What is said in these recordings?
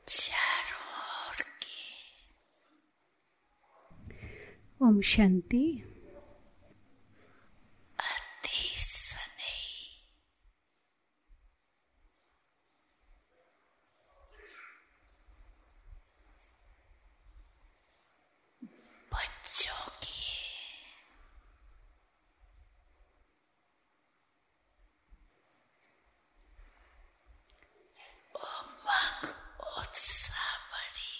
Om Shanti. बच्चों की उमंग उत्साह भरी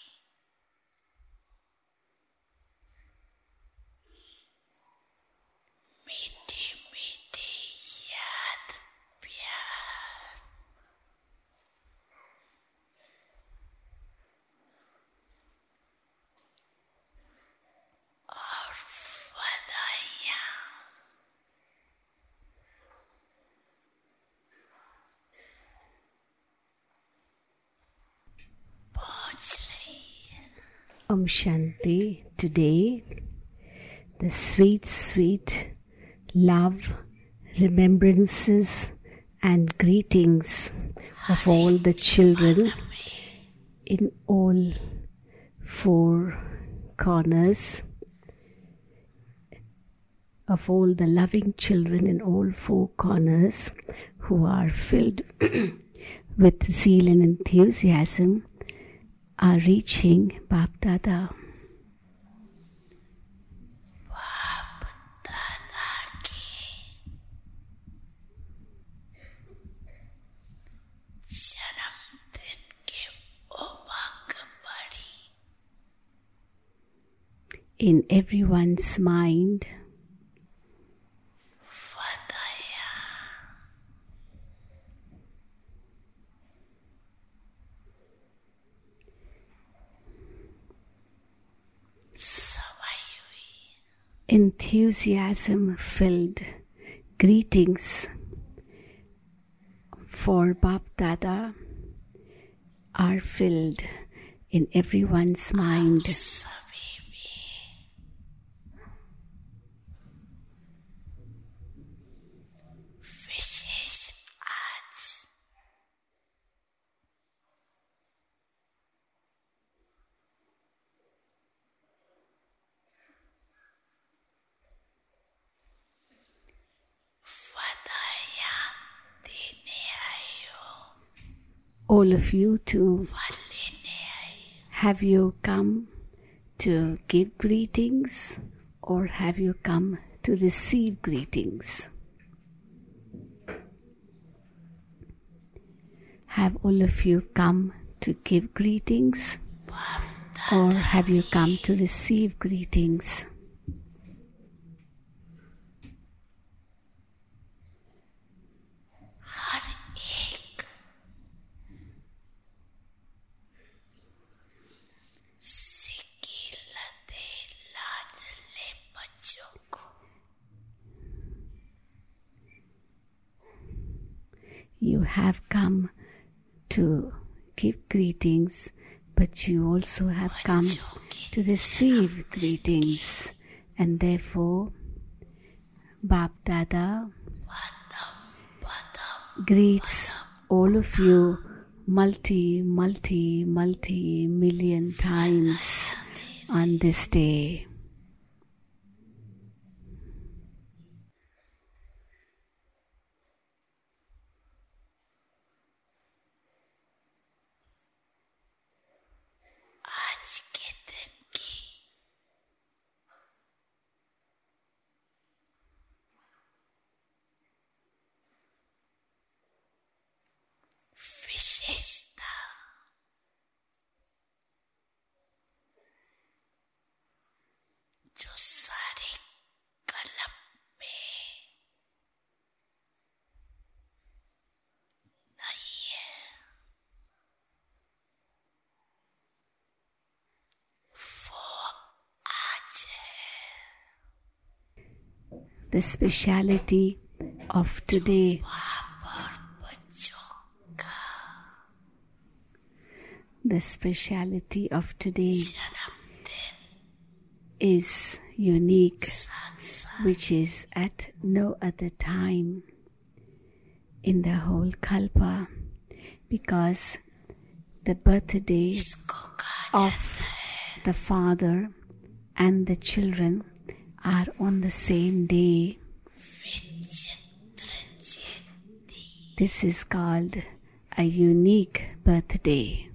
मीठी मीठी याद प्यार और बधाइयाँ पहुँच रही है। Om Shanti. Today, the sweet, sweet love, remembrances and greetings of all the children in all four corners, of all the loving children in all four corners who are filled with zeal and enthusiasm are reaching Bap Dada. बाप दादा की जन्मदिन की उमंग भरी In everyone's mind, बधाइयाँ समाई हुई enthusiasm-filled greetings for Bap Dada are filled in everyone's mind. सभी भी विशेष आज बधाइयाँ देने आई हो All of you to फल लेने आई have you come to give greetings or have you come to receive greetings? Have all of you come to give greetings or have you come to receive greetings? हर एक सिक्की लदे लाडले बच्चों को You have come to give greetings, but you also have come to receive greetings, and therefore Bap Dada greets all of you multi-million times on this day. आज के दिन की विशेषता जो सारे कलम में नहीं है वो आज है The speciality of today बाप और बच्चों का The speciality of today जन्मदिन is unique, साथ साथ which is at no other time in the whole Kalpa, because the birthday इसको कहा of the father and the children are on the same day. विचित्र जयंती. This is called a unique birthday.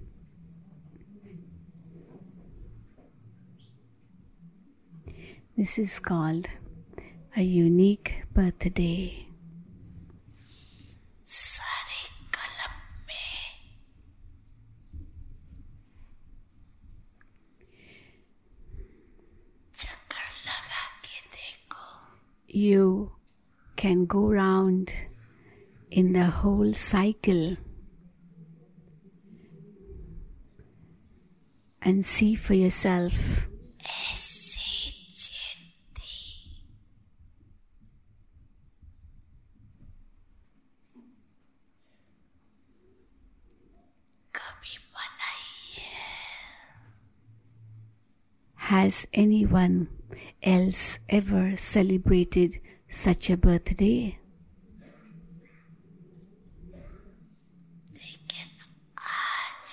This is called a unique birthday. सारे कलम में चक्कर लगा के देखो. You can go round in the whole cycle and see for yourself. ऐसी जयंती कभी मनाई है? Has anyone else ever celebrated such a birthday? लेकिन आज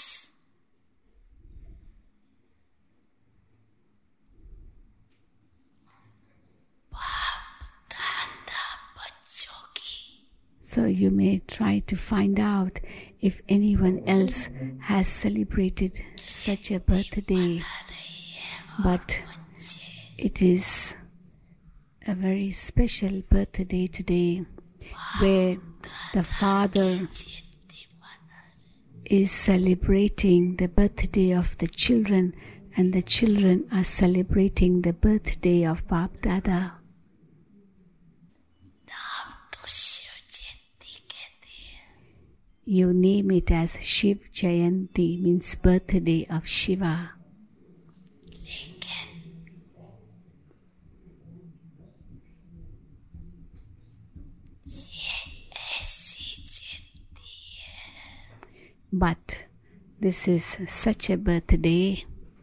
बाप दादा बच्चों की So you may try to find out if anyone else has celebrated such a birthday. But it is a very special birthday today where the father जयंती मना is celebrating the birthday of the children and the children are celebrating the birthday of Bap Dada. नाम तो शिव जयंती कहते हैं. You name it as Shiv Jayanti, means birthday of Shiva. लेकिन ये ऐसी जयंती है But this is such a birthday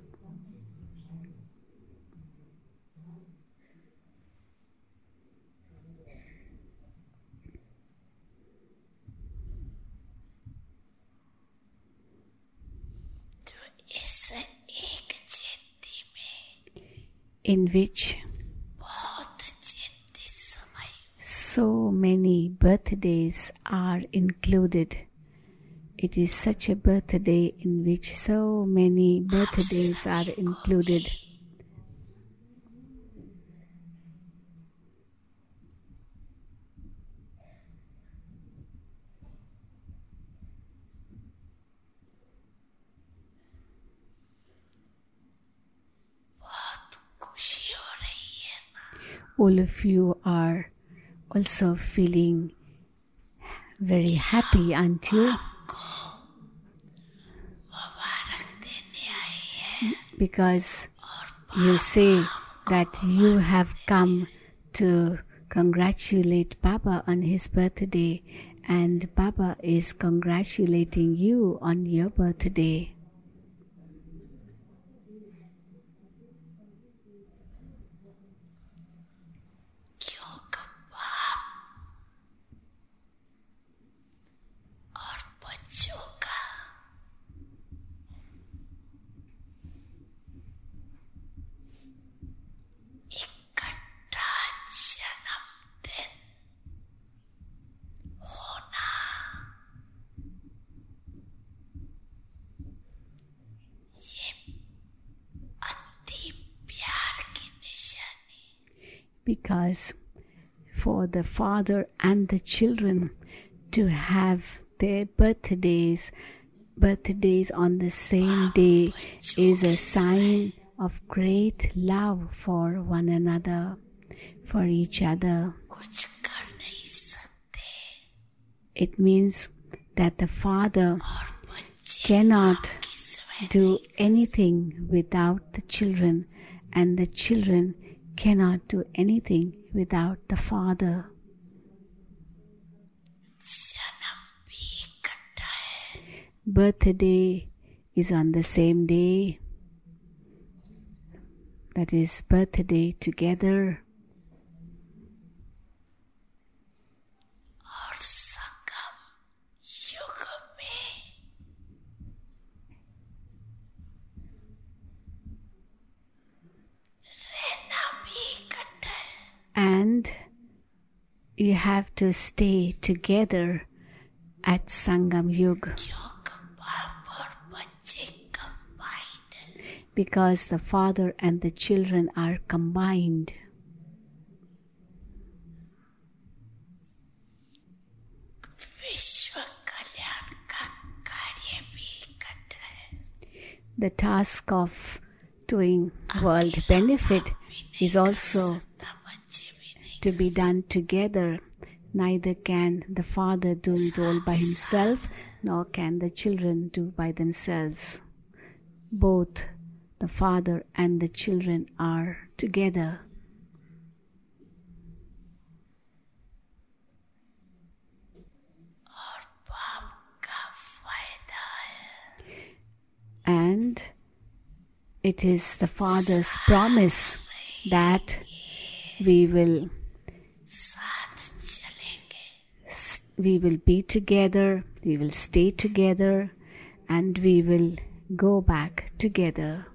तो इस एक जयंती में in which बहुत जयंती समय so many birthdays are included. It is such a birthday in which so many birthdays are included. बहुत खुशी हो रही है ना. All of you are also feeling very happy, aren't you? मुबारक देने आई है Because you say that you have come to congratulate Baba on his birthday and Baba is congratulating you on your birthday. क्योंकि बाप और बच्चों का इकट्ठा जन्मदिन होना ये अति प्यार की निशानी. Because for the father and the children to have their birthdays on the same day is a sign of great love for one another, for each other. कुछ कर नहीं सकते It means that the father और बच्चे cannot की स्वयं do anything without the children, and the children cannot do anything without the father. जन्म भी इकट्ठा है. Birthday is on the same day. That is birthday together. और संगम युग में have to stay together at Sangam Yuga क्योंकि बाप और बच्चे combined because the father and the children are combined. विश्व कल्याण का कार्य भी करता है. The task of doing world benefit is also बच्चे भी नहीं to be done together. Neither can the father do it all by himself, nor can the children do by themselves. Both the father and the children are together. और बाप का फायदा है. And it is the father's promise that we will साथ चलेंगे. we will be together, we will stay together, and we will go back together.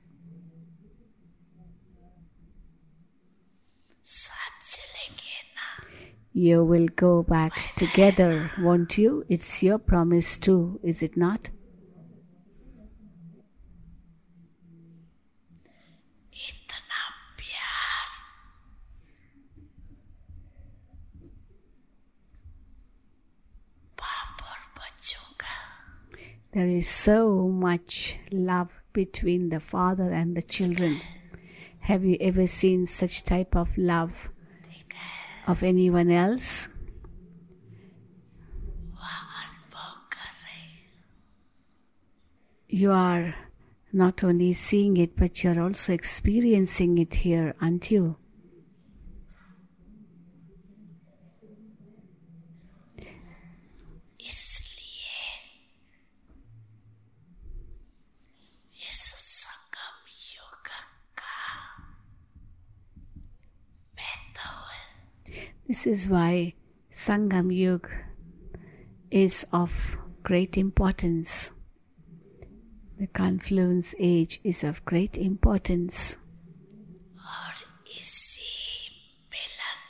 साथ चलेंगे ना. You will go back together, won't you? It's your promise too, is it not? इतना प्यार बाप और बच्चों का. There is so much love between the father and the children. Have you ever seen such type of love देखा है. of anyone else? वह अनुभव कर रहे हैं. You are not only seeing it, but you are also experiencing it here, aren't you? इसलिए इस संगम योग का महत्व है. This is why Sangam Yuga is of great importance. The confluence age is of great importance. और इसी मिलन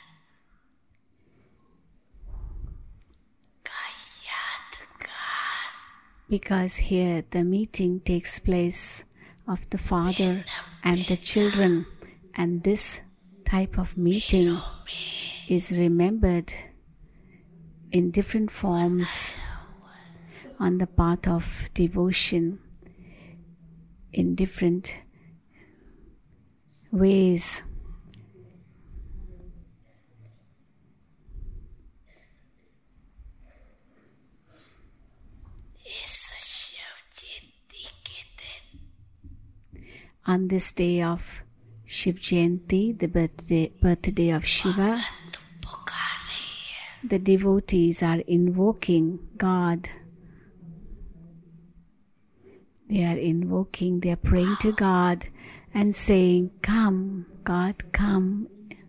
का यादगार Because here the meeting takes place of the father and the children, and this type of meeting is remembered in different forms on the path of devotion, in different ways. इस शिव जयंती के दिन On this day of Shiv Jayanti, the birthday of Shiva, भक्त पुकार रही है. the devotees are invoking God. They are invoking, they are praying to God and saying, "Come, God, come."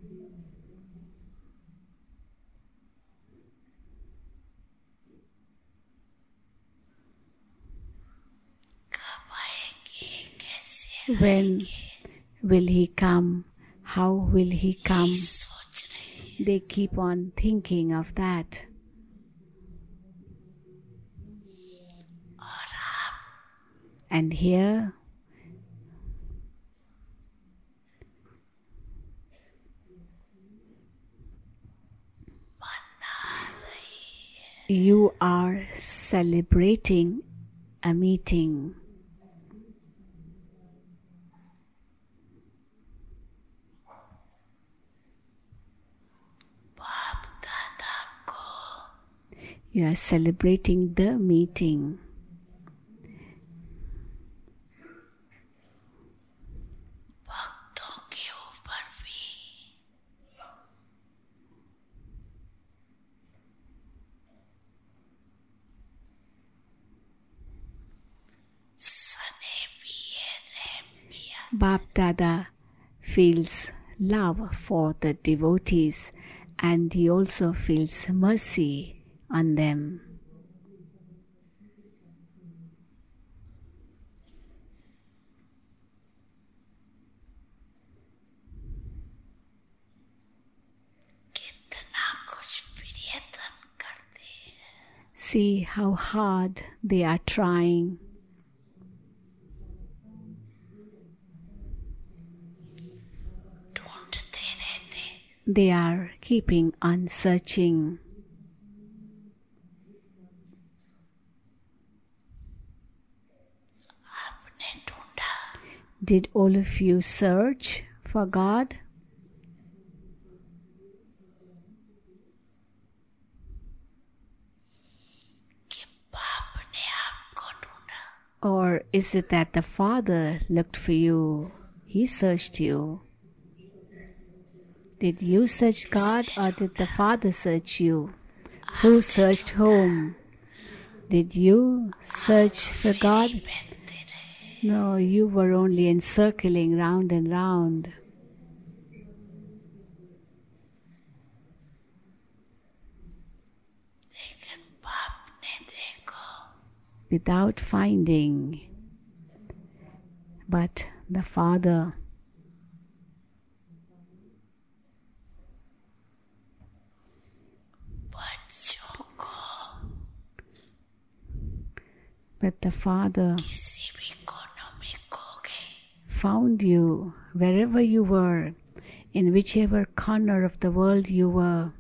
कब आएंगे, कैसे When will He come? How will He come? सोच रहे हैं. They keep on thinking of that. और आप And here, मना रही है. you are celebrating a meeting. बाप दादा को You are celebrating the meeting. भक्तों के ऊपर भी सने भी है, रहम भी है. Bap Dada feels love for the devotees, and he also feels mercy on them. कितना कुछ See how hard they are trying. ढूंढते रहते, They are keeping on searching. आपने ढूंढा, Did all of you search for God? कि बाप ने आपको ढूंढा, Or is it that the Father looked for you? He searched you. Did you search God or did the Father search you? Who searched whom? Did you search for God? पहनते रहे, No, you were only encircling round and round. लेकिन बाप ने देखो, Without finding. But the Father, बच्चों को but the Father किसी भी कोनों में खो गए, found you wherever you were, in whichever corner of the world you were.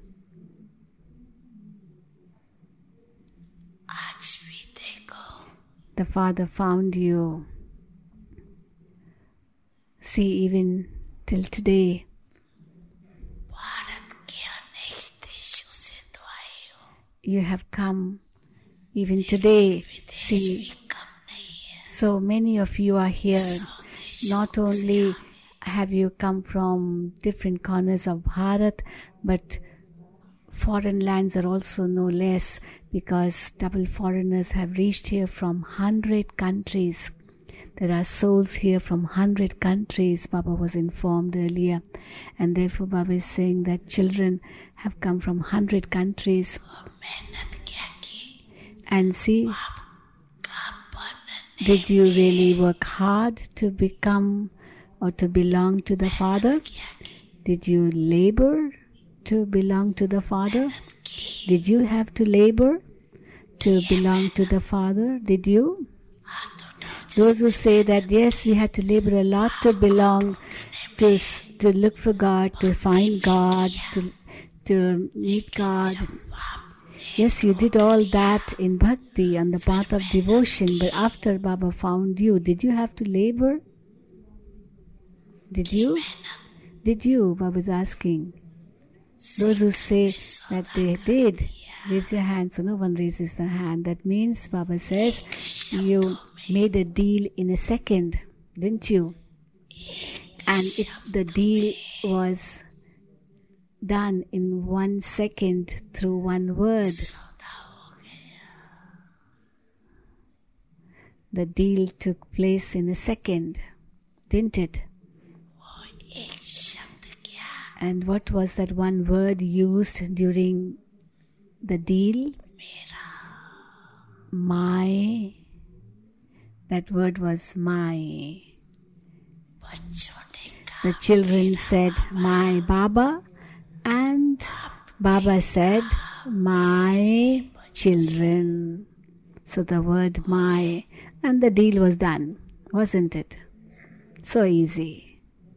आज भी देखो, The Father found you. See, even till today, Bharat के अनेक देशों से तो आए हो, you have come. Even today, विदेश see, भी कम नहीं है, so many of you are here. सौ देशों Not only have you come from different corners of Bharat, but foreign lands are also no less, because double foreigners have reached here from 100 countries. There are souls here from 100 countries, Baba was informed earlier. And therefore Baba is saying that children have come from 100 countries. और मेहनत क्या की, And see, का बनने did you really work hard to become or to belong to the Father? क्या की, Did you labor to belong to the Father? की Did you have to labor to belong to the Father? Did you? हाथ उठाओ, Those who say that yes, we had to labor a lot to belong, to look for God, to find God, to meet God. Yes, you did all that in bhakti, on the path of devotion, but after Baba found you, did you have to labor? Did you? Did you? Baba is asking. Those who say that they did, raise your hand. So no one raises the hand. That means Baba says you made a deal in a second, didn't you? And if the deal was done in 1 second through one word, सौदा हो गया, the deal took place in a second, didn't it? वो एक शब्द क्या, And what was that one word used during the deal? मेरा, My. That word was my. बच्चों ने कहा, The children said, my Baba, and Baba said, my children. So the word my, and the deal was done, wasn't it? So easy.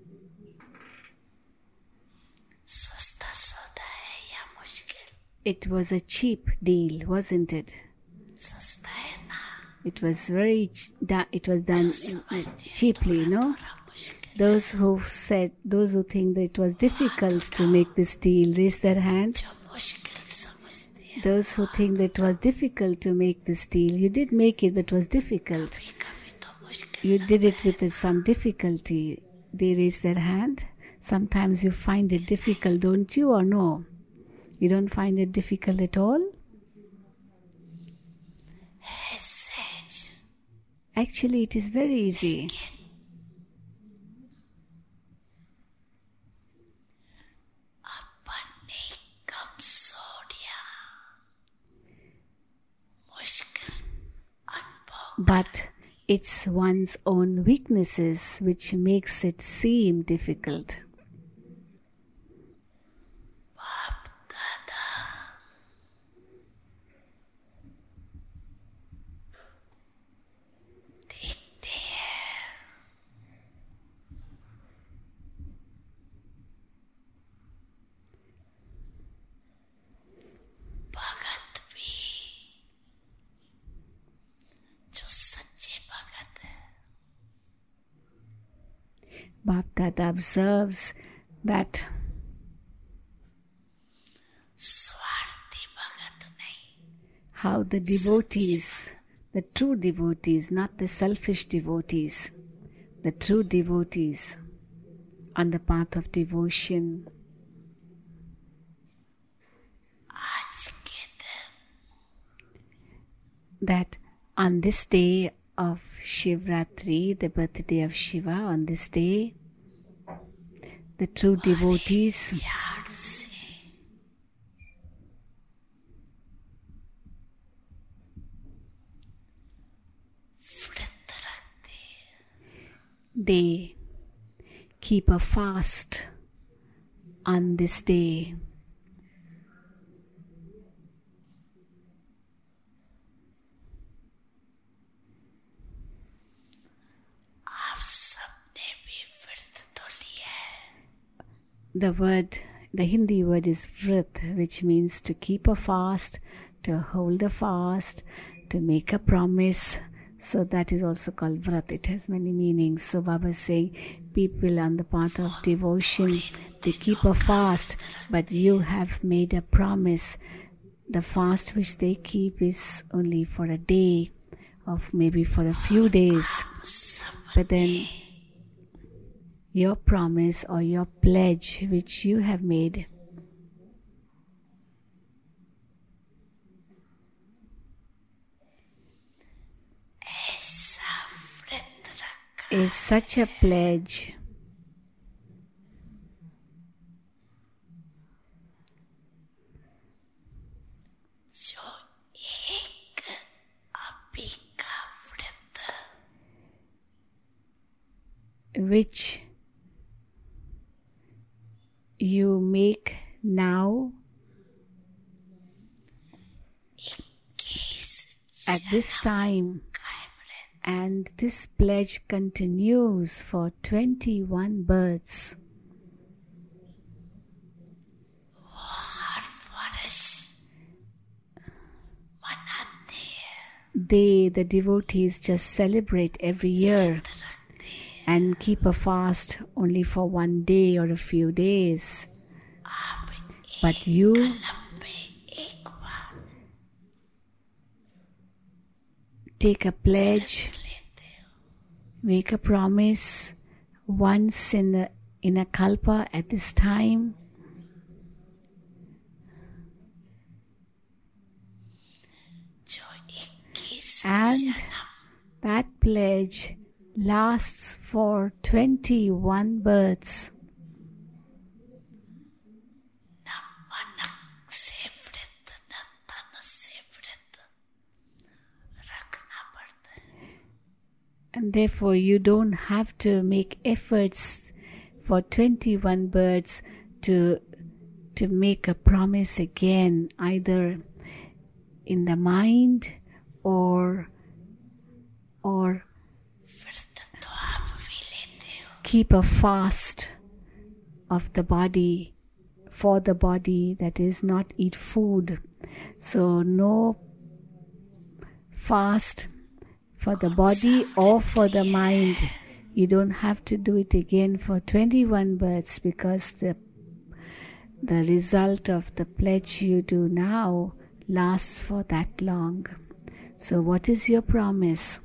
सस्ता सौदा है या मुश्किल, It was a cheap deal, wasn't it? सस्ता है ना, It was very, it was done cheaply, no? थोड़ा मुश्किल, Those who think that it was difficult to make this deal, raise their hand. जो मुश्किल समझते हैं, Those who think that it was difficult to make this deal, you did make it, but it was difficult. कभी तो मुश्किल, You did it with some difficulty. They raise their hand. Sometimes you find it difficult, don't you, or no? You don't find it difficult at all? है सहज, Actually, it is very easy. अपनी कमजोरियां, मुश्किल अनुभव, But it's one's own weaknesses which makes it seem difficult. बाप दादा that observes that स्वार्थी भगत नहीं, how the devotees, the true devotees, not the selfish devotees, the true devotees on the path of devotion, आज के दिन that on this day of Shivratri, the birthday of Shiva, on this day, the true devotees प्यार से व्रत रखते, they keep a fast on this day. आप सबने भी व्रत तो लिया है, The Hindi word is vrit, which means to keep a fast, to hold a fast, to make a promise. So that is also called vrat. It has many meanings. So Baba is saying, people on the path of devotion, they keep a fast, but you have made a promise. The fast which they keep is only for a day, or maybe for a few days. But then your promise or your pledge which you have made ऐसा व्रत रखा is such a pledge जो एक अभी का व्रत which you make now 21 at this time, कायम रहता, and this pledge continues for 21 births. हर वर्ष मनाते हैं, They, the devotees, just celebrate every year रखते हैं, and keep a fast only for one day or a few days. आप But you कलम में एक बार take a pledge, लेते हो, make a promise once in a kalpa at this time, जो 21 and जन्म that pledge lasts for 21 births. न मन से व्रत न तन से व्रत रखना पड़ता है, And therefore you don't have to make efforts for 21 births to make a promise again, either in the mind or व्रत तो आप भी लेते हो, keep a fast of the body, for the body, that is, not eat food. So no fast for the body or for the mind. You don't have to do it again for 21 births, because the result of the pledge you do now lasts for that long. So what is your promise?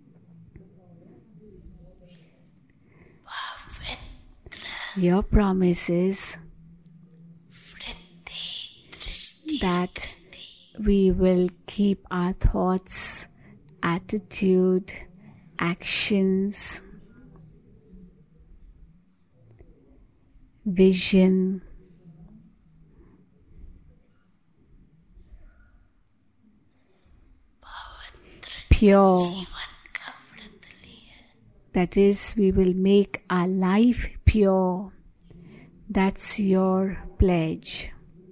पवित्र Your promise is वृत्ति दृष्टि that we will keep our thoughts, attitude, actions, vision pure. जीवन का व्रत लिया, That is, we will make our life pure. That's your pledge.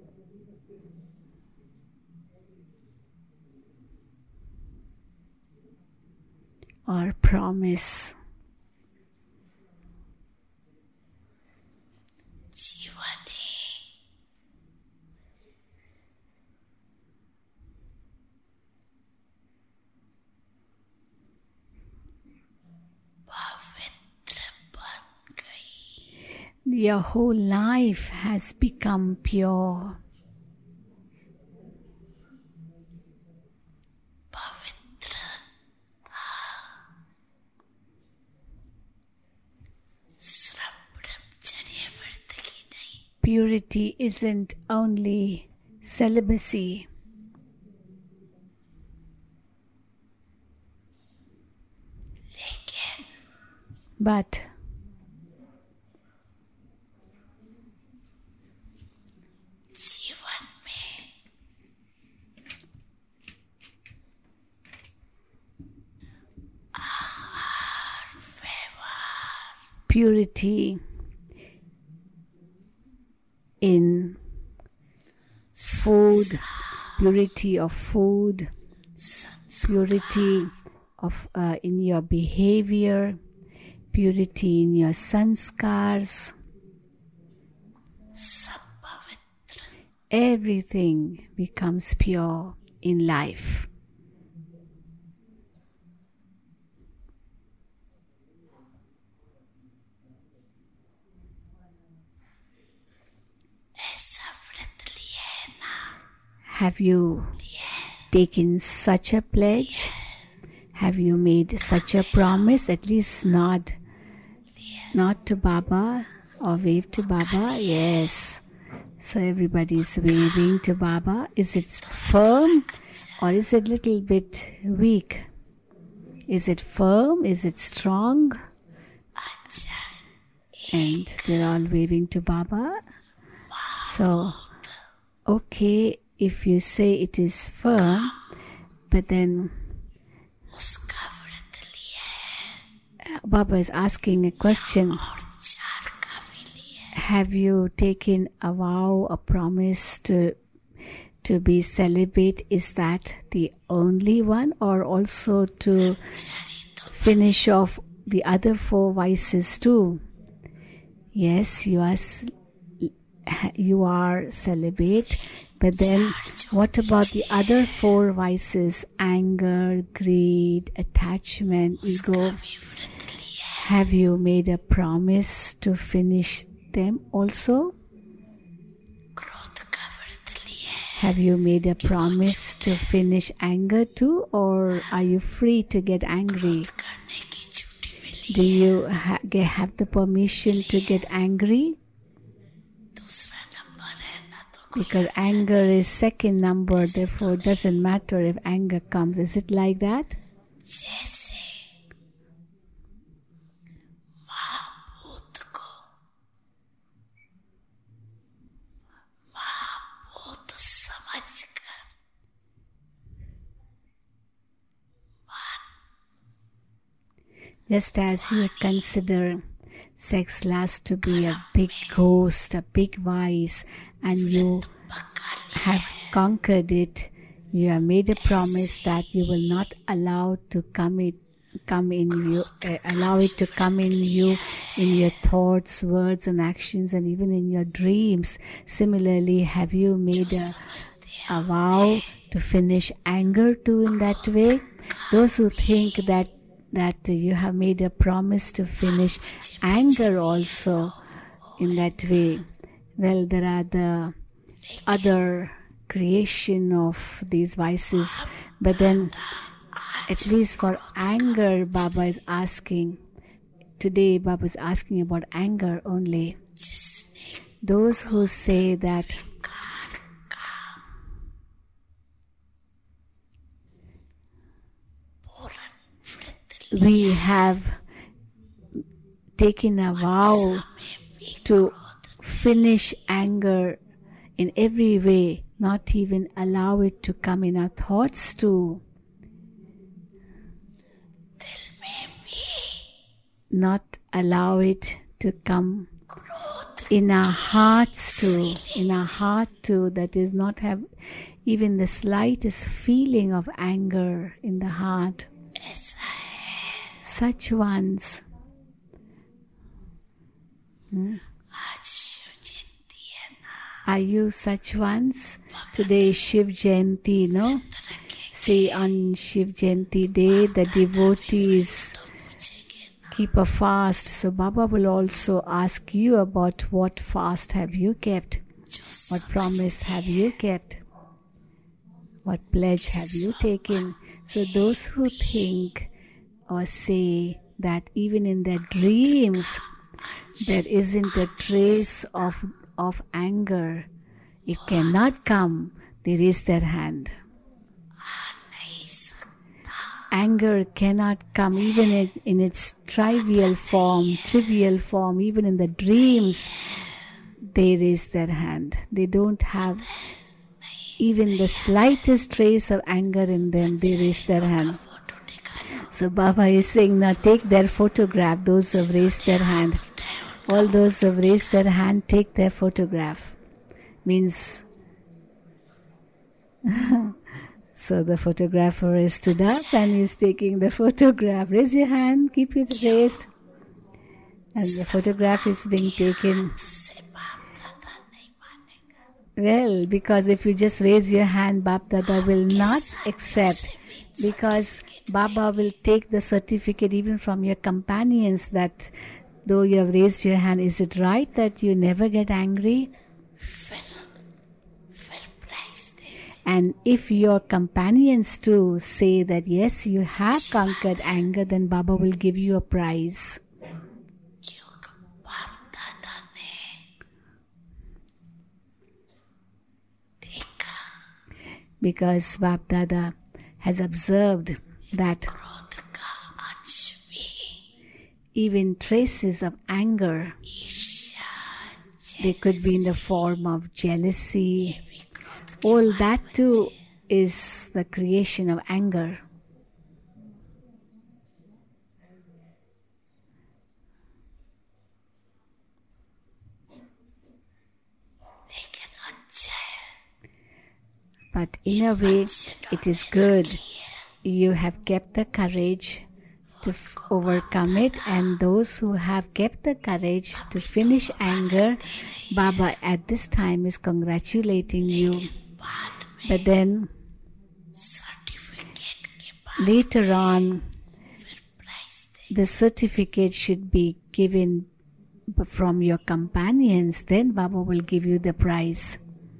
Or promise. जीवन ही पवित्र बन गई, Your whole life has become pure. Purity isn't only celibacy, but purity in food, purity of food, purity of in your behavior, purity in your sanskars. Everything becomes pure in life. Have you taken such a pledge? Have you made such a promise? At least nod to Baba or wave to Baba. Yes. So everybody is waving to Baba. Is it firm or is it a little bit weak? Is it firm? Is it strong? And they're all waving to Baba. So, okay, if you say it is firm, but then Baba is asking a question. Have you taken a vow, a promise to be celibate? Is that the only one, or also to finish off the other 4 vices too? Yes, you are celibate, but then what about the other 4 vices? Anger, greed, attachment, ego. Have you made a promise to finish them also? Have you made a promise to finish anger too, or are you free to get angry? Do you have the permission to get angry? Because anger is second number, therefore it doesn't matter if anger comes. Is it like that? Just as you consider sex lust to be a big ghost, a big vice, and you have conquered it, you have made a promise that you will not allow it to come in you in your thoughts, words and actions, and even in your dreams. Similarly, have you made a vow to finish anger too in that way? Those who think that you have made a promise to finish anger also in that way, well, there are the other creation of these vices, but then at least for anger, Baba is asking. Today, Baba is asking about anger only. Those who say that we have taken a vow to finish anger in every way, not even allow it to come in our thoughts too, not allow it to come in our hearts too, that is not have even the slightest feeling of anger in the heart. Such ones. Are you such ones? Today is Shiv Jayanti, no? See, on Shiv Jayanti day, the devotees keep a fast. So Baba will also ask you about what fast have you kept, what promise have you kept, what pledge have you taken. So those who think or say that even in their dreams there isn't a trace of anger, it cannot come, they raise their hand. Anger cannot come even in its trivial form, even in the dreams, they raise their hand. They don't have even the slightest trace of anger in them, they raise their hand. So Baba is saying, now take their photograph, those who have raised their hand. All those who have raised their hand, take their photograph. Means, so the photographer is stood up and he is taking the photograph. Raise your hand, keep it raised. And the photograph is being taken. Well, because if you just raise your hand, Bap Dada will not accept. Because Baba will take the certificate even from your companions that though you have raised your hand, is it right that you never get angry? And if your companions too say that yes, you have conquered anger, then Baba will give you a prize. Because Bap Dada has observed that even traces of anger, they could be in the form of jealousy. All that too is the creation of anger. But in a way, it is good. You have kept the courage to overcome it, and those who have kept the courage to finish anger, Baba at this time is congratulating you. But then later on, the certificate should be given from your companions. Then Baba will give you the prize.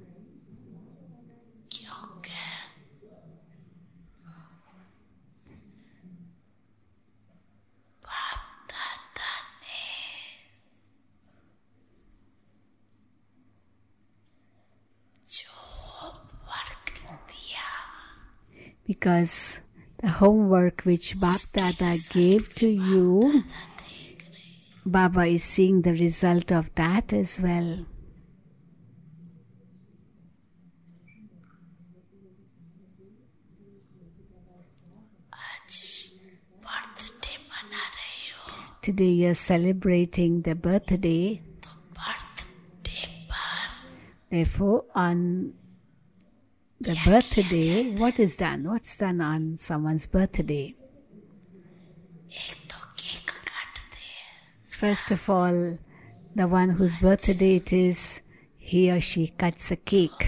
Because the homework which Bap Dada gave to you, Baba is seeing the result of that as well. Today you are celebrating the birthday. Therefore, on the birthday, what is done? What's done on someone's birthday? First of all, the one whose birthday it is, he or she cuts a cake.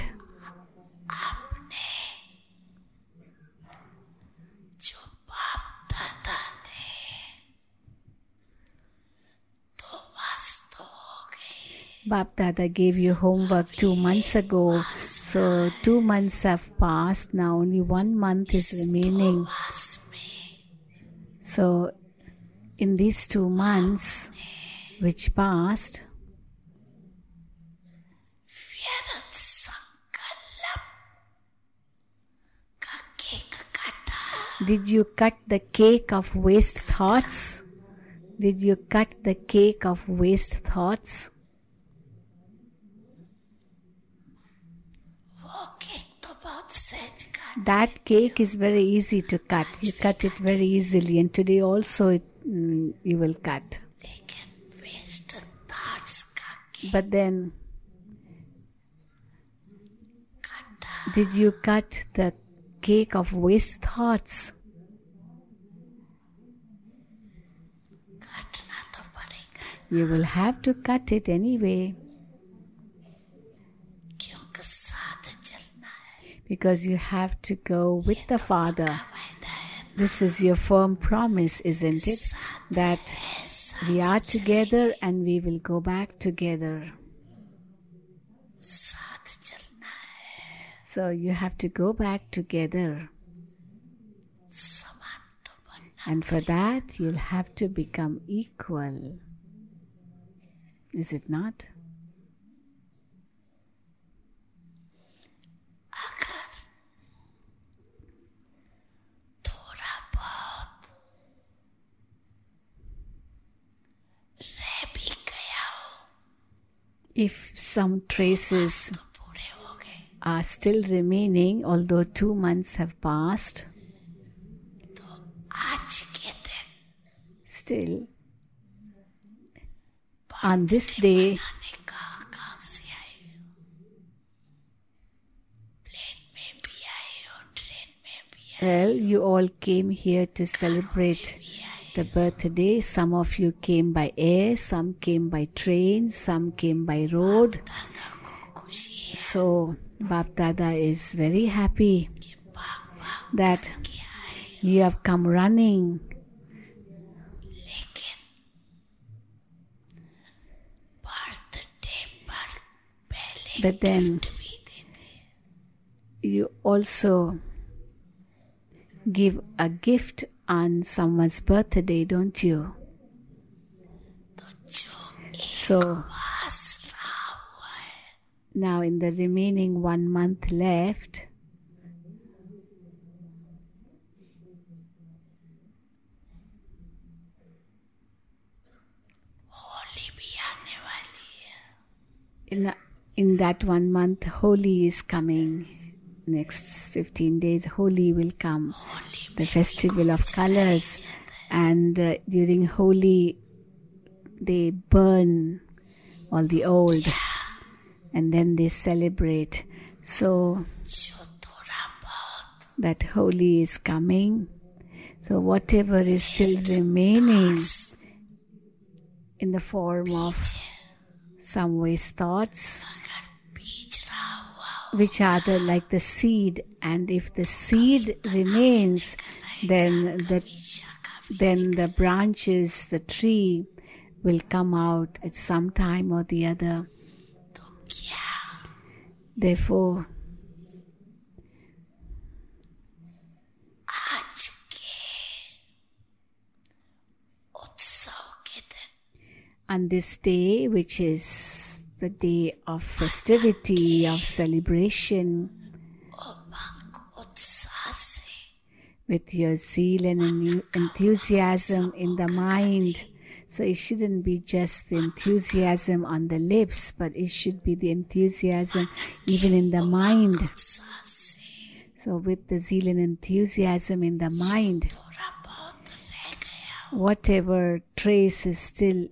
Bap Dada gave you homework 2 months ago. So 2 months have passed. Now only 1 month is remaining. So in these 2 months which passed, did you cut the cake of waste thoughts? Did you cut the cake of waste thoughts? That cake is very easy to cut. You cut it very easily, and today also you will cut. But then, did you cut the cake of waste thoughts? You will have to cut it anyway. Because you have to go with the Father. This is your firm promise, isn't it? That we are together and we will go back together. साथ चलना है, So you have to go back together. समान तो बनना. And for that, you'll have to become equal. Is it not? अगर थोड़ा बहुत रह भी गया हो, If some traces तो पूरे हो गए. are still remaining, although 2 months have passed, आज के दिन still on this day, आने कहाँ से आए हो? प्लेन में भी आए हो, ट्रेन में भी आए well, you all came here to celebrate the birthday. Some of you came by air, some came by train, some came by road. दादा को खुशी है So, Bap Dada is very happy कि भाग भाग that के आए, you have come running. लेकिन बर्थडे पर पहले But then गिफ्ट भी देते. you also give a gift on someone's birthday, don't you? तो जो एक So, पास रहा हुआ है, now in the remaining 1 month left, Holi भी आने वाली है. in that 1 month, Holi is coming. Next 15 days, Holi will come, Holi the festival of colors. And during Holi, they burn all the old and then they celebrate. So जो थोड़ा बहुत that Holi is coming. So whatever is still remaining in the form of some waste thoughts, अगर बीज रहा हुआ हो, which are like the seed, and if the seed remains, then the branches, the tree will come out at some time or the other. तो क्या Therefore, आज के उत्सव के दिन on this day, which is the day of festivity, of celebration, उमंग उत्साह से with your zeal and enthusiasm in the mind. So it shouldn't be just the enthusiasm on the lips, but it should be the enthusiasm even in the mind. उत्साह से So with the zeal and enthusiasm in the mind, थोड़ा बहुत रह गया whatever trace is still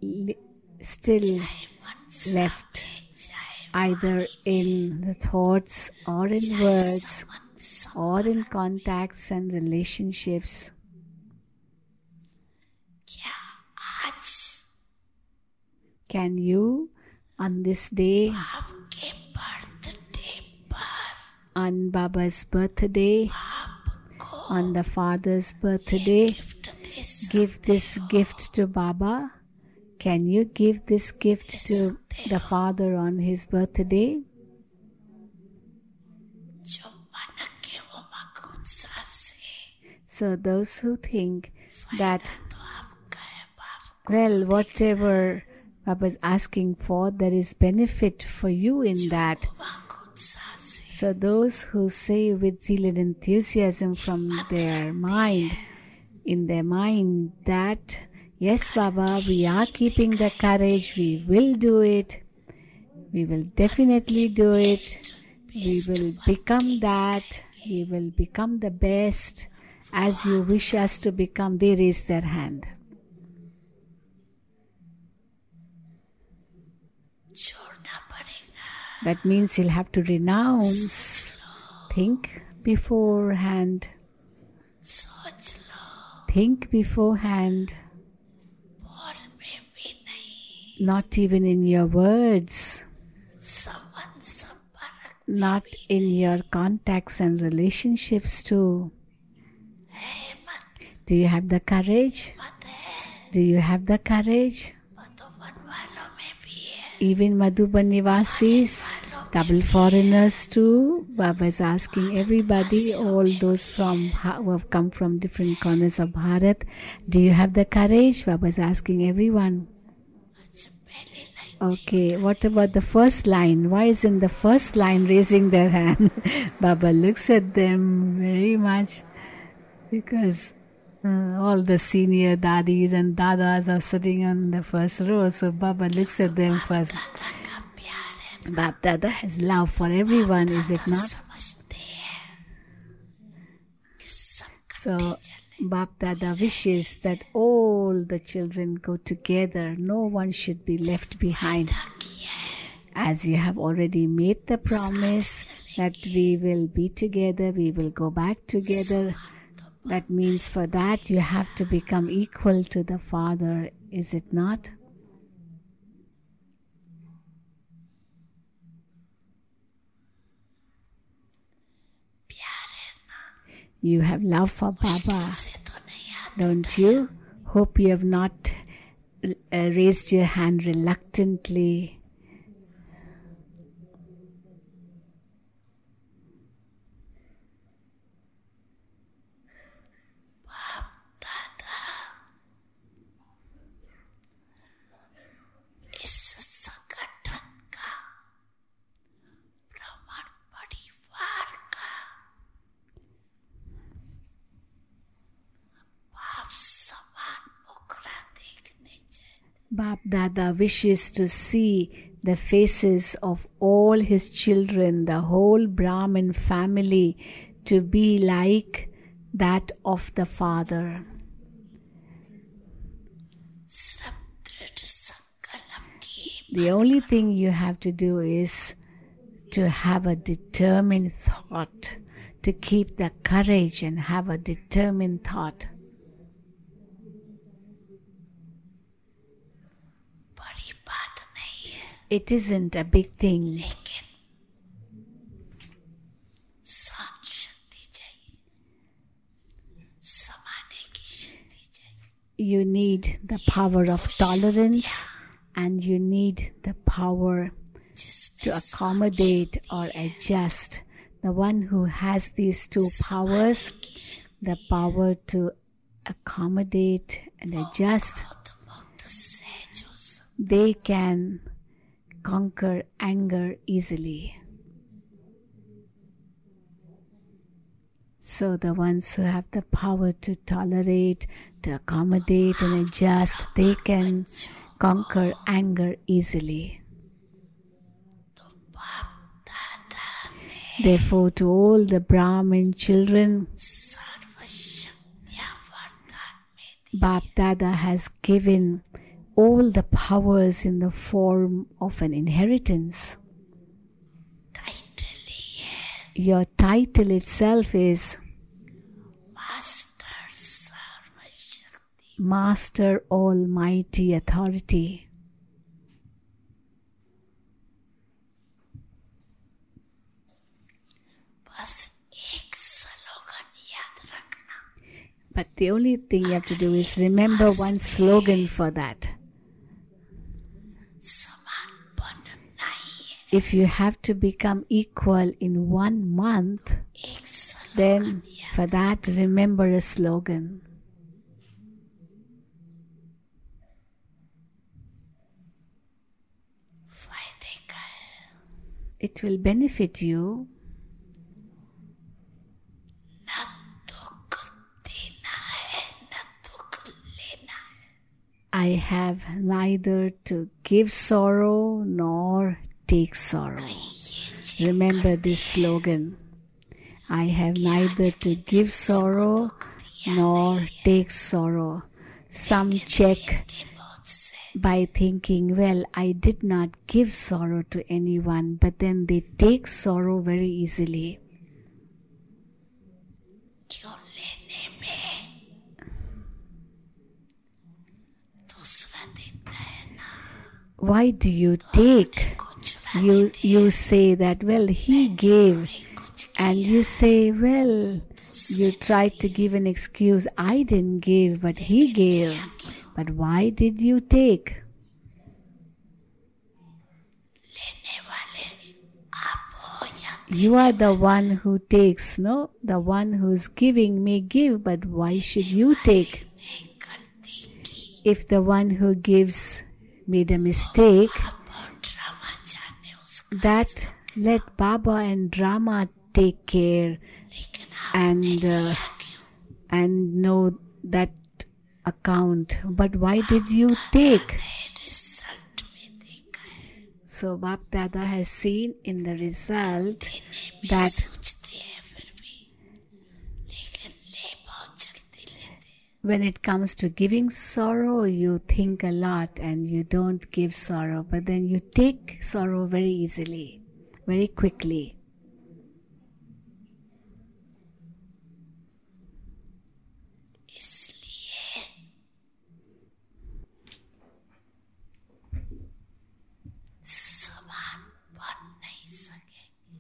मन से left, जाए either in the thoughts or in words मन से or in contacts and relationships, क्या आज can you on this day, आपके बर्थडे पर on Baba's birthday, आपको on the father's birthday, gift दे सकते give this gift to Baba? Can you give this gift to the father on his birthday? जो मन के उमंग उत्साह से So those who think that, तो आपका है बाप well, whatever Baba is asking for, there is benefit for you in that. उमंग उत्साह से So those who say with zeal and enthusiasm from their mind, in their mind, that yes, Baba, we are keeping the courage, we will do it, we will definitely do it, we will become that, we will become the best as you wish us to become. They raise their hand. छोड़ना पड़ेगा. That means you'll have to renounce. Think beforehand. सोच लो, Think beforehand. बोल में भी नहीं. Not even in your words. संबंध संपर्क Not in your contacts and relationships too. Hey, mat, Do you have the courage? mat, Do you have the courage? Madhuban walo mein bhi hai. Even Madhuban Nivasis, double foreigners too. Baba is asking everybody, all those who have come from different corners of Bharat, do you have the courage? Baba is asking everyone. Acha pehli line. Okay, what about the first line? Why isn't the first line raising their hand? Baba looks at them very much because all the senior dadis and dadas are sitting on the first row. So Baba looks at them first. Dada ka pyar hai. Bab Dada has love for everyone, is it not? समझते हैं कि सब So इकट्ठे चले. Bab Dada wishes that all the children go together. No one should be left behind. किया है. As you have already made the promise that we will be together, we will go back together. That means for that you have to become equal to the Father, is it not? प्यार है ना. You have love for Baba, से तो नहीं आता. don't you? Hope you have not raised your hand reluctantly. दादा इस संगठन का ब्राह्मण परिवार का बाप समान मुखरा देखने चाहिए. Bab Dada wishes to see the faces of all his children, the whole Brahmin family, to be like that of the Father. सिर्फ दृढ़ संकल्प की The only thing you have to do is to have a determined thought, to keep the courage and have a determined thought. बड़ी बात नहीं है. It isn't a big thing, लेकिन सहन शक्ति चाहिए. समाने की शक्ति चाहिए. you need the power of tolerance and you need the power जिसमें to accommodate or adjust. The one who has these two powers, की शक्ति the power to accommodate and adjust, बहुत मुक्त सहज हो सकती. they can conquer anger easily. So the ones who have the power to tolerate, to accommodate and adjust, they can conquer anger easily. तो बाप दादा ने Therefore, to all the Brahmin children, सर्व शक्तियाँ वरदान में दी. Bap Dada has given all the powers in the form of an inheritance. Title ही है Your title itself is master सर्व शक्ति. Master Almighty Authority. बस एक स्लोगन याद रखना. But the only thing you have to do is remember one slogan for that. समानपन नहीं है. If you have to become equal in 1 month, एक slogan then for that remember a slogan. फायदे का है. It will benefit you. न दुख देना है न दुख लेना है. I have neither to give sorrow nor take sorrow. ये चीज Remember this slogan. I have neither to give sorrow nor take sorrow. Some check बहुत से by thinking, well, I did not give sorrow to anyone, but then they take sorrow very easily. क्यों लेने में दूसरा देता है ना. Why do you take? को चुरा You say that, well, he gave, कुछ and you say, well, You tried to give an excuse. I didn't give, but he gave. But why did you take? लेने वाले आप हो या You are the one who takes, no? The one who's giving may give, but why should you take? ने गलती की If the one who gives made a mistake, आप और ड्रामा जाने उसका that let Baba and Drama take care लेकिन आपने and लिया क्यों and know that account. But why did you take? Result में देखा है So Bap Dada has seen in the result देने में that सोचते हैं फिर भी लेकिन ले बहुत जल्दी लेते हैं when it comes to giving sorrow, you think a lot and you don't give sorrow, but then you take sorrow very easily, very quickly. इसलिए समान बन नहीं सकेंगे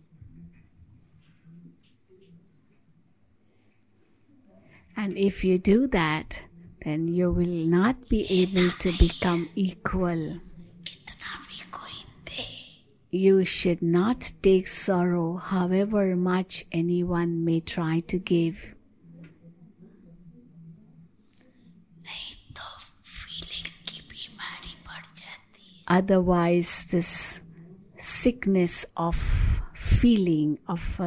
And if you do that, then you will not be able to become equal. कितना भी कोई दे You should not take sorrow, however much anyone may try to give. नहीं तो फीलिंग की बीमारी बढ़ जाती है Otherwise, this sickness of feeling,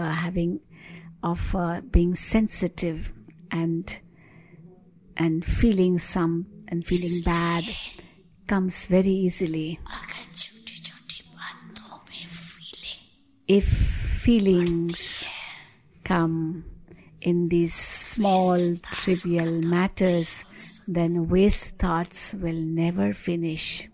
of being sensitive and feeling feeling bad comes very easily. अगर छोटी छोटी बातों में feeling If feelings come in these small trivial matters, then waste thoughts will never finish.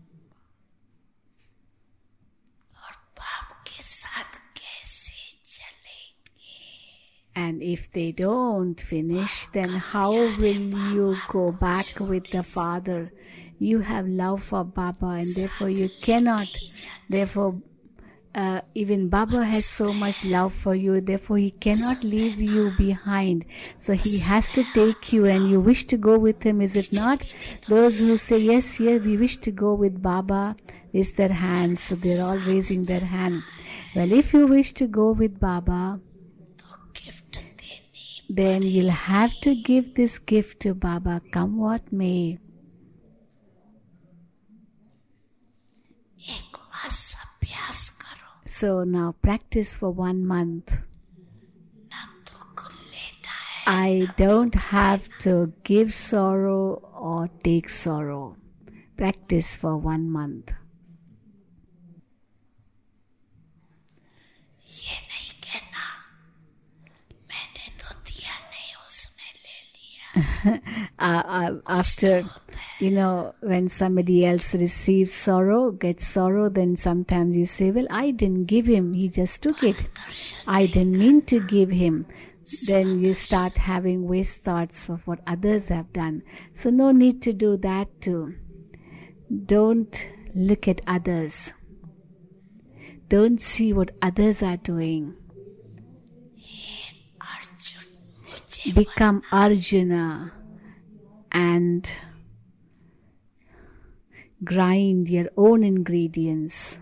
और बाप के साथ कैसे चलेंगे And if they don't finish, then how will you go back with the Father? You have love for Baba and therefore you cannot. Therefore, even Baba has so much love for you, therefore he cannot leave you behind. So he has to take you and you wish to go with him, is it not? Those who say, yes, we wish to go with Baba, raise their hands. So they're all raising their hand. Well, if you wish to go with Baba, तो gift देनी then you'll have to give this gift to Baba, come what may. एक मास अभ्यास करो So now practice for 1 month. ना दुख लेना है I don't have to give sorrow or take sorrow. Practice for 1 month. ये नहीं कहना मैंने तो दिया नहीं उसने ले लिया After, when somebody else receives sorrow, gets sorrow, then sometimes you say, well, I didn't give him, he just took it. I didn't mean to give him. Then you start having waste thoughts of what others have done. So no need to do that too. Don't look at others. Don't see what others are doing. Arjun मुझे Become Arjuna and grind your own ingredients.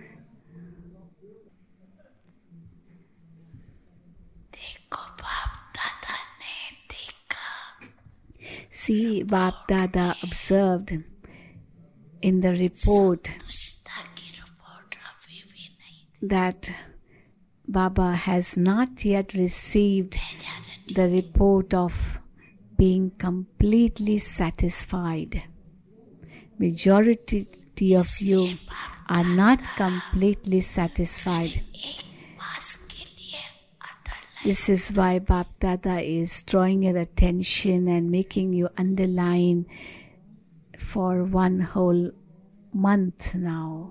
देखो बाप दादा ने देखा See, Bap Dada observed in the report दुष्टता की report अभी भी नहीं that Baba has not yet received भेजा रे the report of being completely satisfied. Majority of you are not completely satisfied. एक मास के लिए underline This is why Bap Dada is drawing your attention and making you underline for 1 whole month now.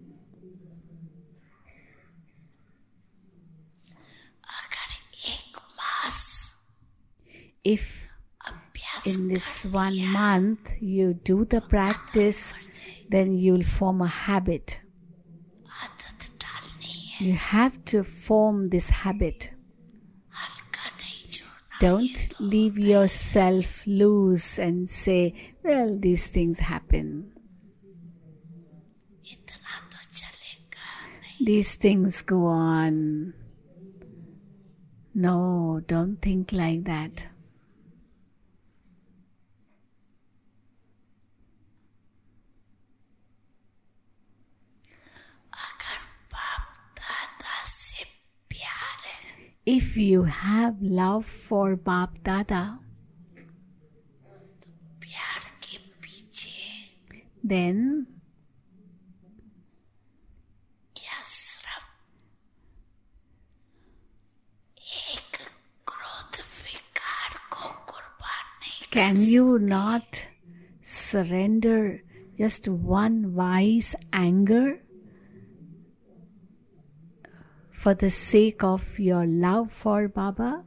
अगर एक मास If अभ्यास in this 1 month you do the practice, कर जाए then you'll form a habit. आदत डालनी है You have to form this habit. हल्का नहीं छोड़ना Don't leave yourself loose and say, well, these things happen. इतना तो चलेगा नहीं. These things go on. No, don't think like that. अगर बाप दादा से प्यार है If you have love for Bap Dada, प्यार के पीछे then क्या सिर्फ एक क्रोध विकार को कुर्बान नहीं कर can you not surrender just one wise anger for the sake of your love for Baba?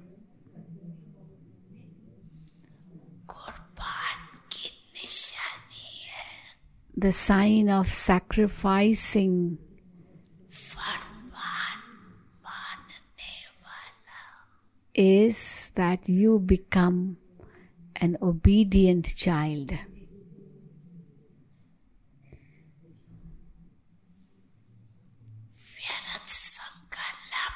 कुर्बान की निशानी है. The sign of sacrificing फरमान मानने वाला. is that you become an obedient child. व्यर्थ संकल्प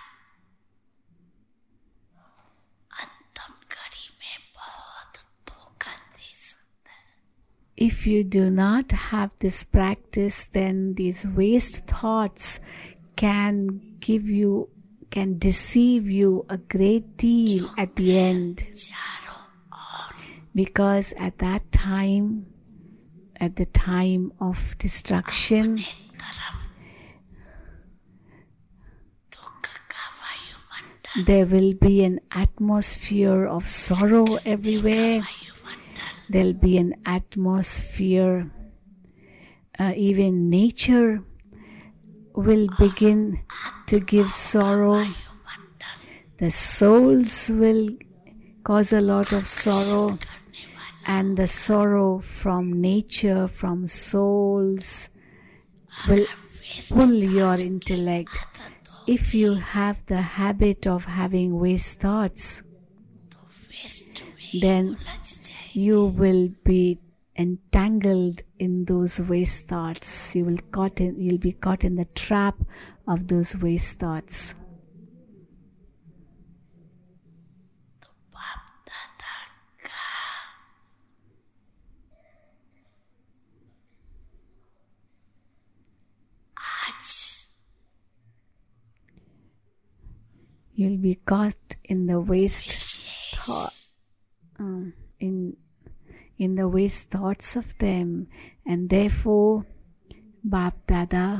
अंतिम घड़ी में बहुत धोखा दे सकता है. If you do not have this practice, then these waste thoughts can deceive you a great deal at the end. चारों ओर Because at that time, at the time of destruction, तरफ दुख का वायुमंडल there will be an atmosphere of sorrow everywhere. वायुमंडल There'll be an atmosphere, even nature will begin to give sorrow. वायुमंडल The souls will cause a lot of sorrow, करने वाला and the sorrow from nature, from souls, will waste pull your intellect. आदतों If you have the habit of having waste thoughts, तो waste में then उलझ जाए. you will be entangled in those waste thoughts. You'll be caught in the trap of those waste thoughts. तो बाप दादा का आज You'll be caught in the waste wishes thought, in the waste thoughts of them, and therefore, Bap Dada,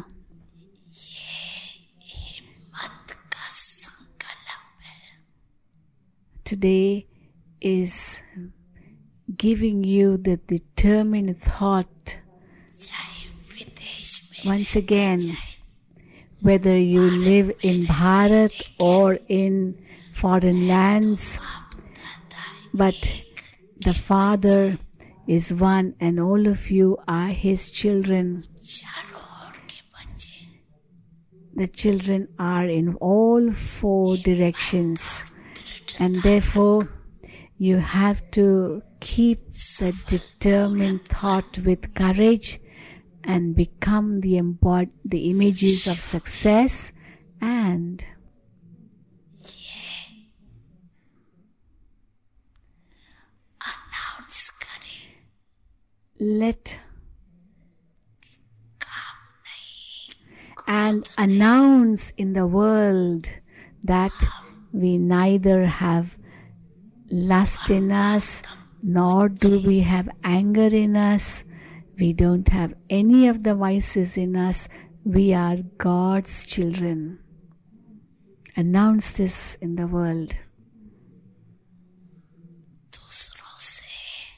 हिम्मत का संकल्प है. today is giving you the determined thought. चाहे विदेश में Once again, whether you live in Bharat or in foreign lands, but the Father is one and all of you are His children. चारों ओर के बच्चे The children are in all four directions, and therefore you have to keep the determined thought with courage and become the images of success, and announce करें let काम नहीं and announce in the world that we neither have lust in us, nor do we have anger in us. We don't have any of the vices in us. We are God's children. Announce this in the world. दूसरों से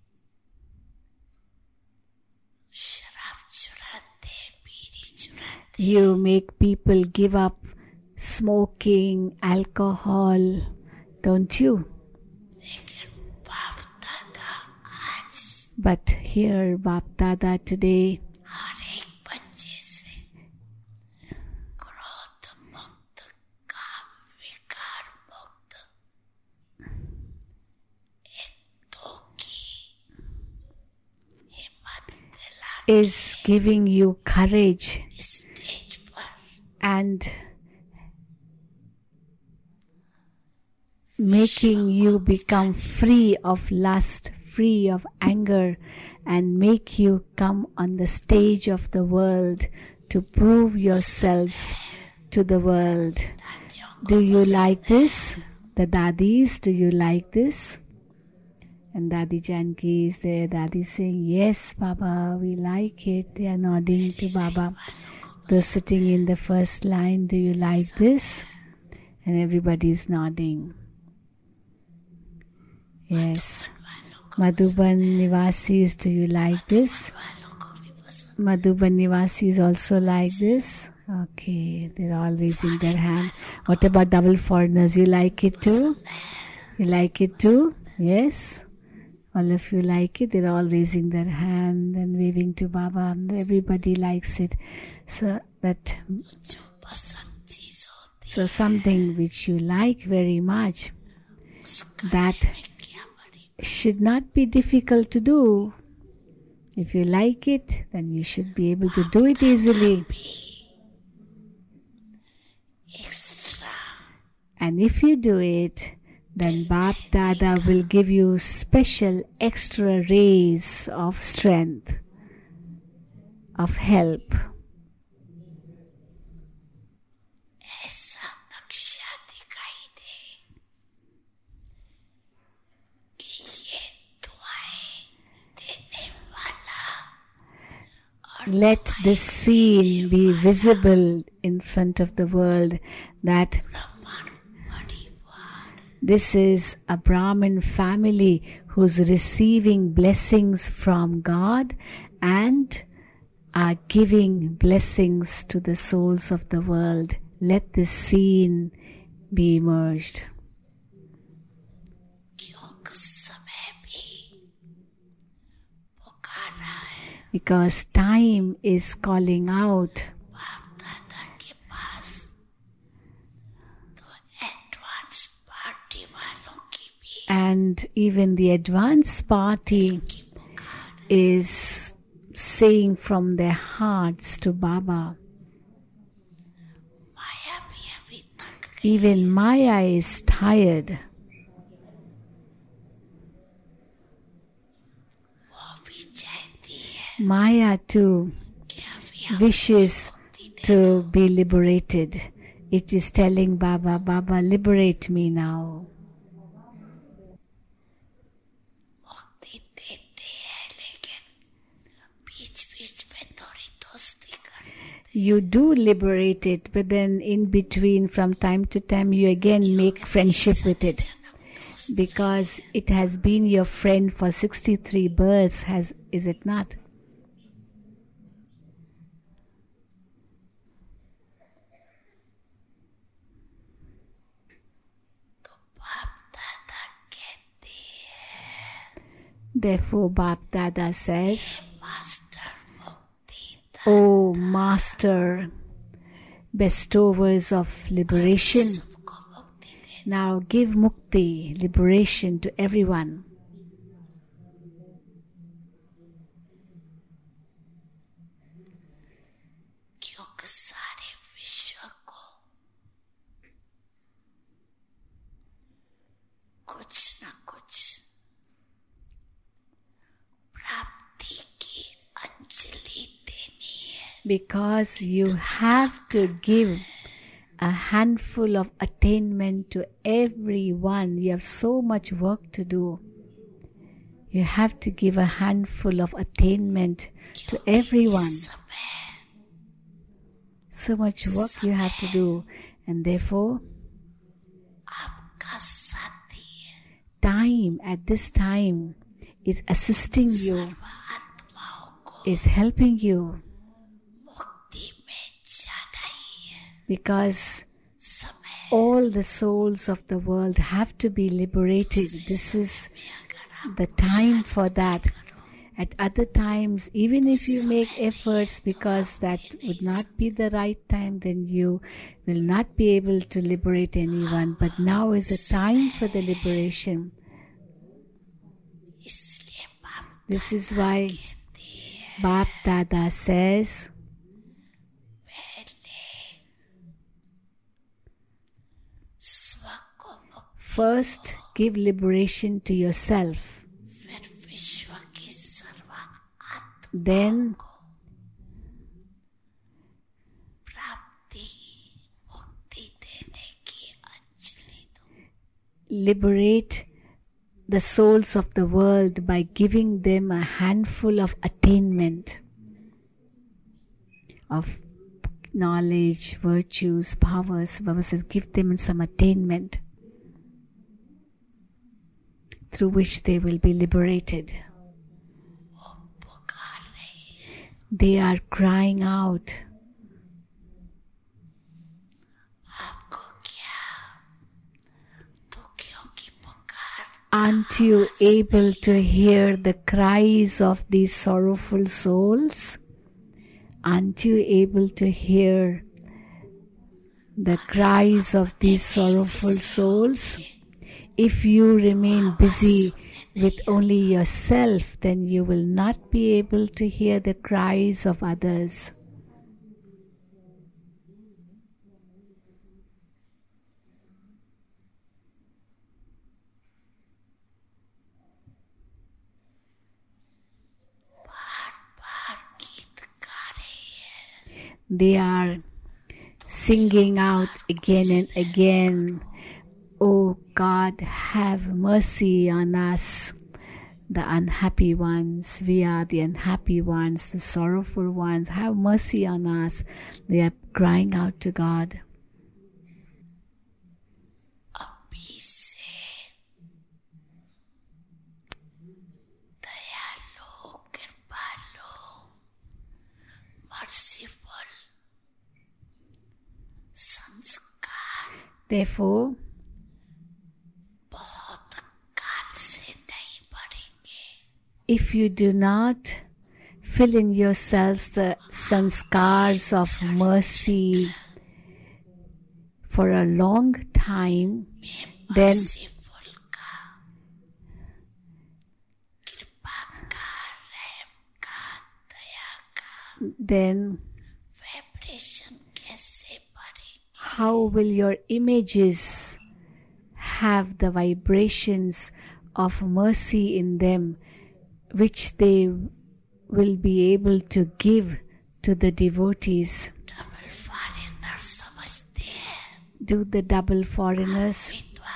शराब चुराते बीड़ी चुराते You make people give up smoking, alcohol, don't you? लेकिन बाप दादा आज But here, Bap Dada today हर एक बच्चे से क्रोध मुक्त काम विकार मुक्त is giving you courage stage पर and making you become free of lust, free of anger, and make you come on the stage of the world to prove yourselves to the world. दादियों Do you like this? The dadis, do you like this? And Dadi Janki is there. Dadi saying, yes, Baba, we like it. They are nodding to Baba. Those sitting in the first line, do you like this? And everybody is nodding. Yes. Madhuban Nivasis, do you like this? वालों को भी पसंद Madhuban Nivasis also like this? Okay, they're all raising their hand. What about double foreigners? You like it too? You like it too? Yes? All of you like it? They're all raising their hand and waving to Baba. Everybody likes it. So that, जो पसंद चीज होती so something which you like very much, उसका that क्या बड़ी should not be difficult to do. If you like it, then you should be able to do it easily. Extra And if you do it, then Bap Dada will give you special extra rays of strength, of help. ऐसा नक्शा दिखाई दे कि ये दुआएं देने वाला Let this scene be visible in front of the world that ब्राह्मण परिवार this is a Brahmin family who's receiving blessings from God and are giving blessings to the souls of the world. Let this scene be emerged. क्योंकि समय भी पुकारा है Because time is calling out, बाप दादा के पास तो एडवांस पार्टी वालों की भी and even the advanced party की पुकार है। is saying from their hearts to Baba. माया भी अभी तक Even Maya is tired. वो भी चाहती है Maya too कि अभी हम wishes मुक्ति दे to be liberated. It is telling Baba, Baba, liberate me now. मुक्ति देते हैं लेकिन बीच बीच में थोड़ी दोस्ती कर देते You do liberate it, but then in between, from time to time, you again make friendship with it. जन्म दोस्त Because it has been your friend for 63 births, is it not? तो बाप दादा कहते हैं Therefore, Bap Dada says, master मुक्ति O Master, bestowers of liberation, सबको मुक्ति दे now give mukti, liberation to everyone. क्योंकि सारे विश्व को कुछ न कुछ प्राप्ति की अंजलि देनी है Because you have to give a handful of attainment to everyone. You have so much work to do. You have to give a handful of attainment to everyone. समय So much work you have to do. And therefore, आपका साथी है time at this time is assisting you, आत्माओं को is helping you. मुक्ति में जाना ही है Because समय all the souls of the world have to be liberated. This is में अगर आप the time for that. At other times, even if you make efforts because that would not be the right time, then you will not be able to liberate anyone. But now is the time for the liberation. इसलिए बाप This is why Bap Dada says, first give liberation to yourself. Then liberate the souls of the world by giving them a handful of attainment of knowledge, virtues, powers. Baba says, give them some attainment through which they will be liberated. They are crying out. Aren't you able to hear the cries of these sorrowful souls? Aren't you able to hear the cries of these sorrowful souls? If you remain busy with only yourself, then you will not be able to hear the cries of others. They are singing out again and again, "Oh God, have mercy on us, the unhappy ones. We are the unhappy ones, the sorrowful ones. Have mercy on us." They are crying out to God. Therefore, if you do not fill in yourselves the sanskars of mercy for a long time, then how will your images have the vibrations of mercy in them, which they will be able to give to the devotees? Do the double foreigners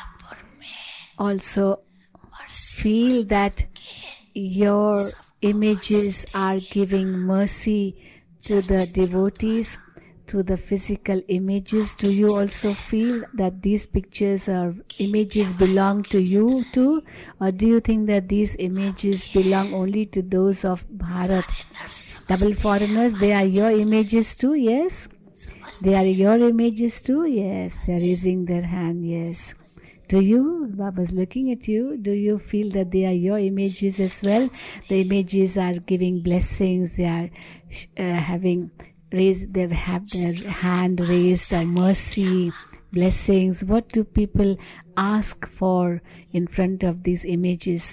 also feel that your images are giving mercy to the devotees, to the physical images? Do you also feel that these pictures or images belong to you too? Or do you think that these images belong only to those of Bharat? Double foreigners, they are your images too, yes? They are your images too, yes. They are raising their hand, yes. Do you? Baba's looking at you. Do you feel that they are your images as well? The images are giving blessings. They are they have their hand raised of mercy, blessings. What do people ask for in front of these images?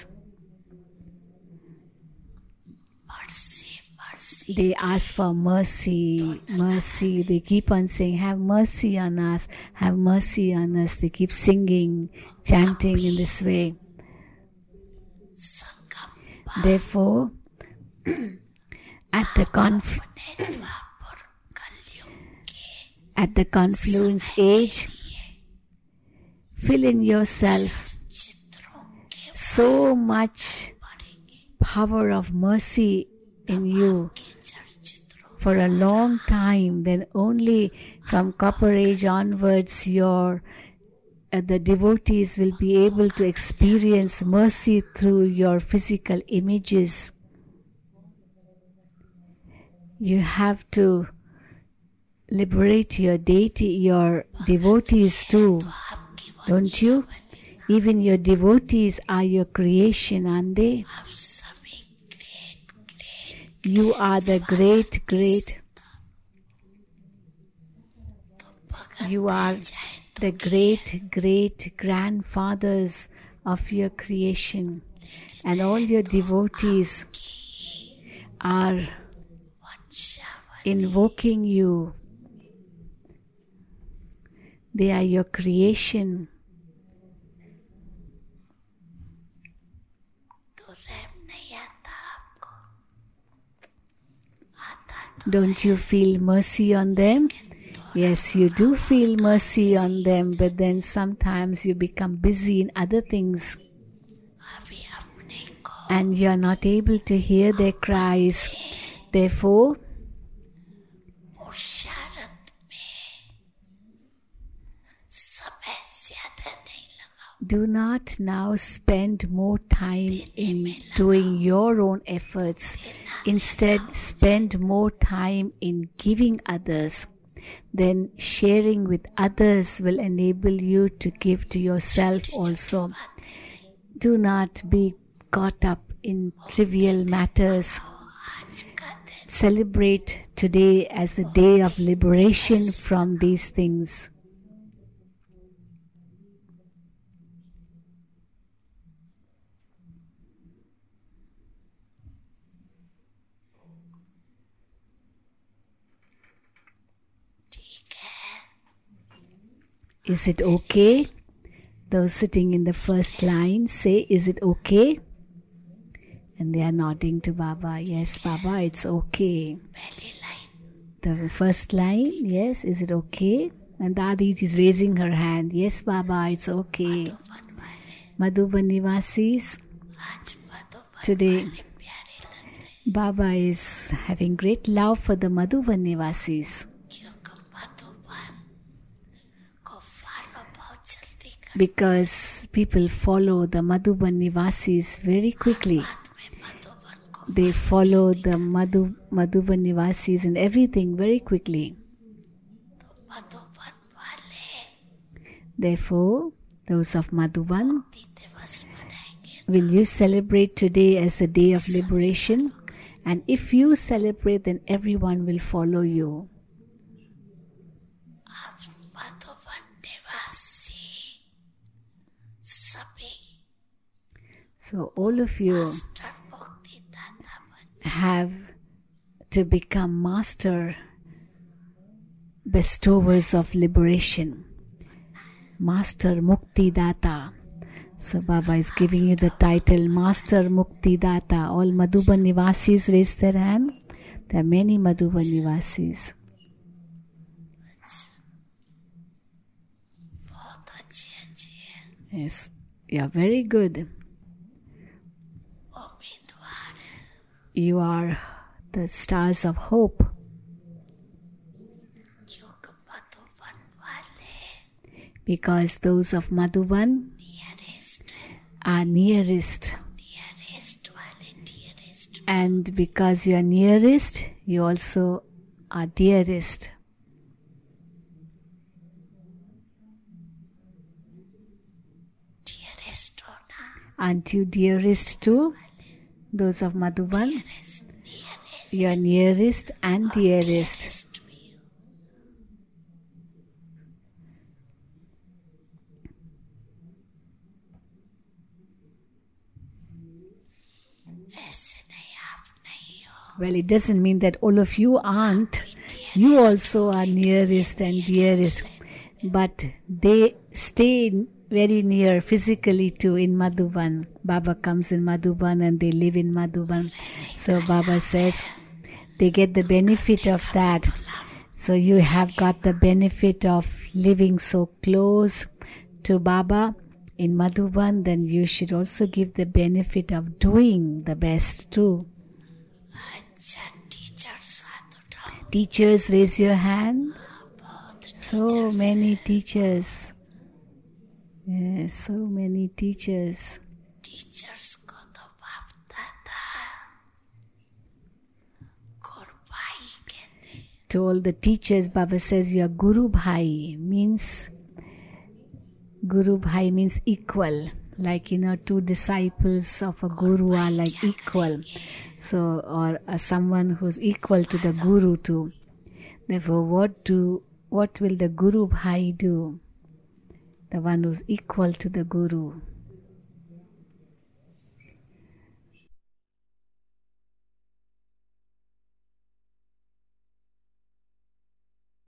They ask for mercy, mercy. They keep on saying, have mercy on us, have mercy on us. They keep singing, chanting in this way. Therefore, at the confluence age, fill in yourself so much power of mercy in you for a long time. Then only from Copper Age onwards the devotees will be able to experience mercy through your physical images. You have to liberate your devotees too, don't you? Even your devotees are your creation, aren't they? You are the great you are the great grandfathers of your creation, and all your devotees are Vanshava invoking you. They are your creation. तो रैम नहीं आता आपको, आता तो Don't you feel mercy on them? Yes, you do feel mercy on them, but then sometimes you become busy in other things अभी अपने को and you are not able to hear their cries. Therefore, पुरुषार्थ में समय ज्यादा नहीं लगाओ, do not now spend more time in doing your own efforts. Instead, spend more time in giving others. Then sharing with others will enable you to give to yourself also. Do not be caught up in trivial matters. आज का दिन Celebrate today as a day of liberation from these things. ठीक है, Is it okay? Those sitting in the first line say, is it okay? And they are nodding to Baba. Yes, Baba, it's okay. पहली line The first line, yes, is it okay? And Dadi is raising her hand. Yes, Baba, it's okay. One वाले Madhuban Nivasis, आज Madhuban today वाले प्यारे लग रहे, Baba is having great love for the Madhuban Nivasis क्योंकि मधुबन को follow बहुत जल्दी कर, because people follow the Madhuban Nivasis very quickly. बाद में मधुबन को They follow the Madhuban Nivasis in everything very quickly. तो मधुबन वाले Therefore, those of Madhuban, दिवस मनाएंगे, will you celebrate today as a day of liberation? And if you celebrate, then everyone will follow you. आप मधुबन निवासी सभी So all of you master मुक्ति दाता बन have to become master bestowers of liberation. Master Mukti Data. So Baba is giving you the title Master Mukti Data. All Madhuban Nivasis raise their hand. There are many Madhuban Nivasis. बहुत अच्छी है, Yes, you are very good. उम्मीदवार है, You are the stars of hope क्योंकि मधुबन वाले because those of Madhuban nearest are nearest. वाले dearest, And because you are nearest, you also are dearest. Dearest होना, Aren't you dearest too? Those of Madhuban, nearest you are nearest and dearest. Dearest भी हो, ऐसे नहीं आप नहीं हो, Well, it doesn't mean that all of you aren't. You also are nearest and dearest. But they stay very near physically too in Madhuban. Baba comes in Madhuban and they live in Madhuban. So Baba says they get the benefit of that. So you have got the benefit of living so close to Baba in Madhuban, then you should also give the benefit of doing the best too. अच्छा teacher साथ उठाओ, Teachers, raise your hand. बहुत So many teachers. Yes, so many teachers. Teachers को तो बाप दादा गुरबाई कहते, To all the teachers, Baba says you are Guru Bhai. Guru Bhai means equal. Like, two disciples of a Guru are like equal. So, or someone who's equal to the Guru too. Therefore, what will the Guru Bhai do? The one who's equal to the Guru.